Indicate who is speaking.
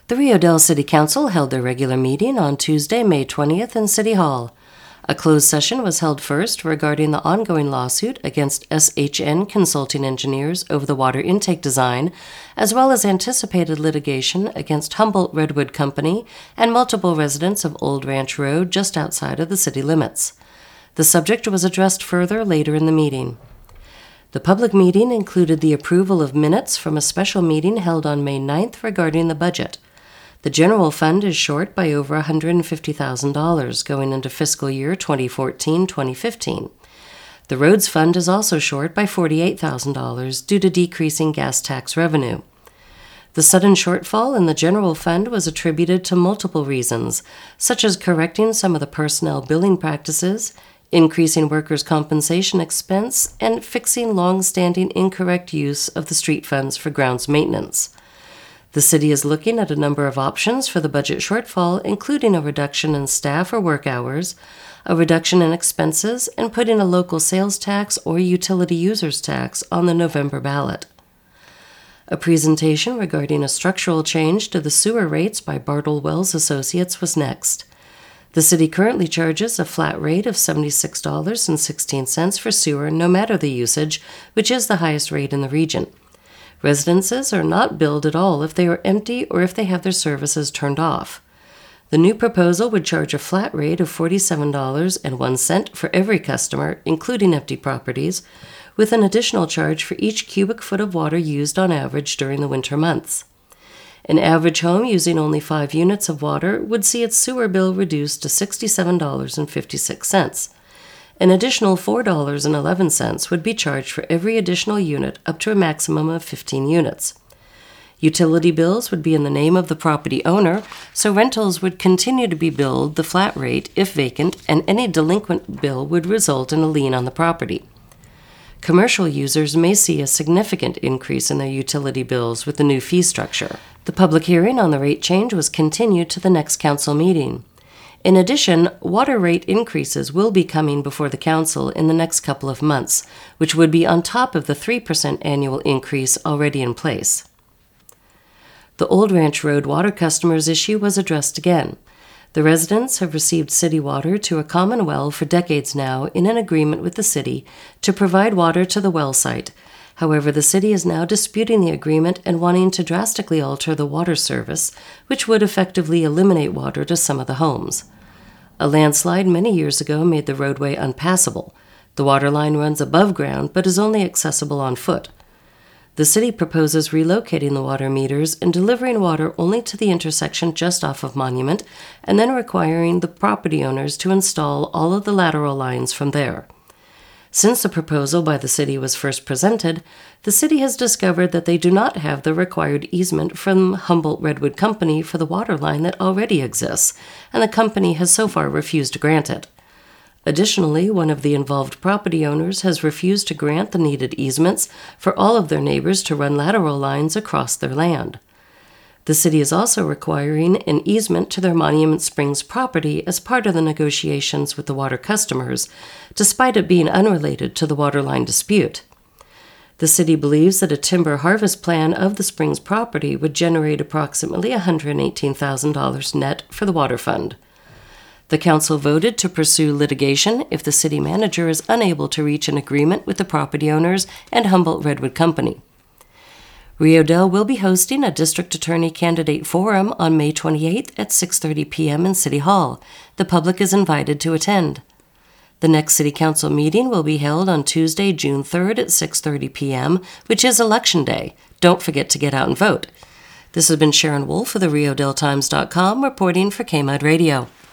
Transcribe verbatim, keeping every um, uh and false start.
Speaker 1: The Rio Dell City Council held their regular meeting on Tuesday, May twentieth in City Hall. A closed session was held first regarding the ongoing lawsuit against S H N Consulting Engineers over the water intake design, as well as anticipated litigation against Humboldt Redwood Company and multiple residents of Old Ranch Road just outside of the city limits. The subject was addressed further later in the meeting. The public meeting included the approval of minutes from a special meeting held on May ninth regarding the budget. The general fund is short by over one hundred fifty thousand dollars going into fiscal year twenty fourteen twenty fifteen. The roads fund is also short by forty-eight thousand dollars due to decreasing gas tax revenue. The sudden shortfall in the general fund was attributed to multiple reasons, such as correcting some of the personnel billing practices, increasing workers' compensation expense, and fixing long-standing incorrect use of the street funds for grounds maintenance. The city is looking at a number of options for the budget shortfall, including a reduction in staff or work hours, a reduction in expenses, and putting a local sales tax or utility users tax on the November ballot. A presentation regarding a structural change to the sewer rates by Bartle Wells Associates was next. The city currently charges a flat rate of seventy-six dollars and sixteen cents for sewer no matter the usage, which is the highest rate in the region. Residences are not billed at all if they are empty or if they have their services turned off. The new proposal would charge a flat rate of forty-seven dollars and one cent for every customer, including empty properties, with an additional charge for each cubic foot of water used on average during the winter months. An average home using only five units of water would see its sewer bill reduced to sixty-seven dollars and fifty-six cents. An additional four dollars and eleven cents would be charged for every additional unit up to a maximum of fifteen units. Utility bills would be in the name of the property owner, so rentals would continue to be billed the flat rate if vacant, and any delinquent bill would result in a lien on the property. Commercial users may see a significant increase in their utility bills with the new fee structure. The public hearing on the rate change was continued to the next council meeting. In addition, water rate increases will be coming before the council in the next couple of months, which would be on top of the three percent annual increase already in place. The Old Ranch Road water customers issue was addressed again. The residents have received city water to a common well for decades now in an agreement with the city to provide water to the well site. However, the city is now disputing the agreement and wanting to drastically alter the water service, which would effectively eliminate water to some of the homes. A landslide many years ago made the roadway unpassable. The water line runs above ground but is only accessible on foot. The city proposes relocating the water meters and delivering water only to the intersection just off of Monument, and then requiring the property owners to install all of the lateral lines from there. Since the proposal by the city was first presented, the city has discovered that they do not have the required easement from Humboldt Redwood Company for the water line that already exists, and the company has so far refused to grant it. Additionally, one of the involved property owners has refused to grant the needed easements for all of their neighbors to run lateral lines across their land. The city is also requiring an easement to their Monument Springs property as part of the negotiations with the water customers, despite it being unrelated to the water line dispute. The city believes that a timber harvest plan of the Springs property would generate approximately one hundred eighteen thousand dollars net for the water fund. The council voted to pursue litigation if the city manager is unable to reach an agreement with the property owners and Humboldt Redwood Company. Rio Dell will be hosting a district attorney candidate forum on May twenty-eighth at six thirty p.m. in City Hall. The public is invited to attend. The next City Council meeting will be held on Tuesday, June third at six thirty p.m., which is Election Day. Don't forget to get out and vote. This has been Sharon Wolf of the Rio Dell Times dot com reporting for K M U D Radio.